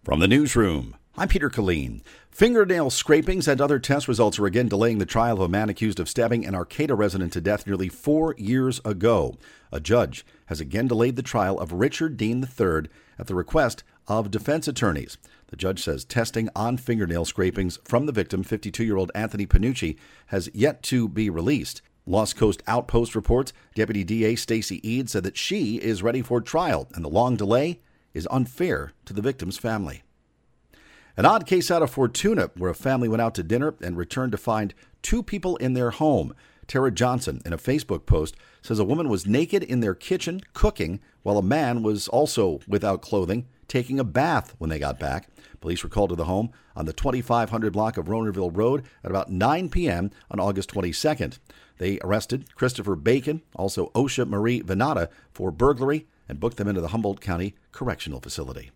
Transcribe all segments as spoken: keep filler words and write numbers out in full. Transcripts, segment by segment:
From the newsroom, I'm Peter Killeen. Fingernail scrapings and other test results are again delaying the trial of a man accused of stabbing an Arcata resident to death nearly four years ago. A judge has again delayed the trial of Richard Dean the third at the request of defense attorneys. The judge says testing on fingernail scrapings from the victim, fifty-two-year-old Anthony Panucci, has yet to be released. Lost Coast Outpost reports Deputy D A Stacey Eade said that she is ready for trial, and the long delay is unfair to the victim's family. An odd case out of Fortuna, where a family went out to dinner and returned to find two people in their home. Tara Johnson, in a Facebook post, says a woman was naked in their kitchen cooking, while a man was also without clothing, taking a bath when they got back. Police were called to the home on the twenty-five hundred block of Ronerville Road at about nine p.m. on August twenty-second. They arrested Christopher Bacon, also Osha Marie Venata, for burglary and booked them into the Humboldt County Correctional Facility.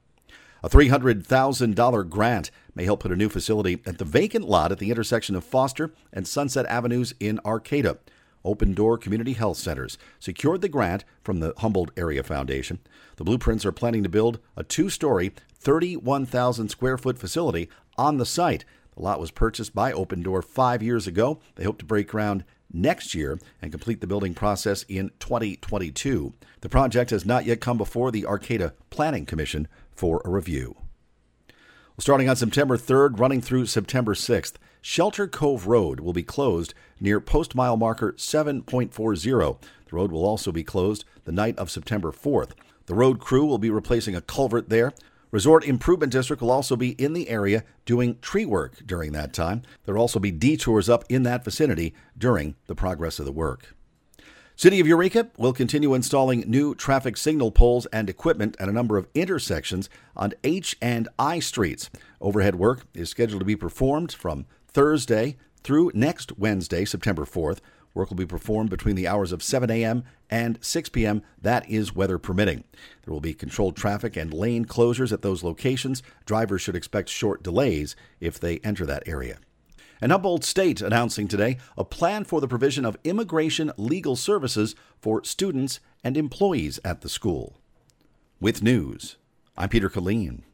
A three hundred thousand dollars grant may help put a new facility at the vacant lot at the intersection of Foster and Sunset Avenues in Arcata. Open Door Community Health Centers secured the grant from the Humboldt Area Foundation. The blueprints are planning to build a two-story, thirty-one thousand square foot facility on the site. The lot was purchased by Open Door five years ago. They hope to break ground next year and complete the building process in twenty twenty-two. The project has not yet come before the Arcata Planning Commission for a review. Well, starting on September third, running through September sixth, Shelter Cove Road will be closed near post mile marker seven point four zero. The road will also be closed the night of September fourth. The road crew will be replacing a culvert there. Resort Improvement District will also be in the area doing tree work during that time. There will also be detours up in that vicinity during the progress of the work. City of Eureka will continue installing new traffic signal poles and equipment at a number of intersections on H and I streets. Overhead work is scheduled to be performed from Thursday through next Wednesday, September fourth. Work will be performed between the hours of seven a.m. and six p.m. That is weather permitting. There will be controlled traffic and lane closures at those locations. Drivers should expect short delays if they enter that area. And Humboldt State announcing today a plan for the provision of immigration legal services for students and employees at the school. With news, I'm Peter Killeen.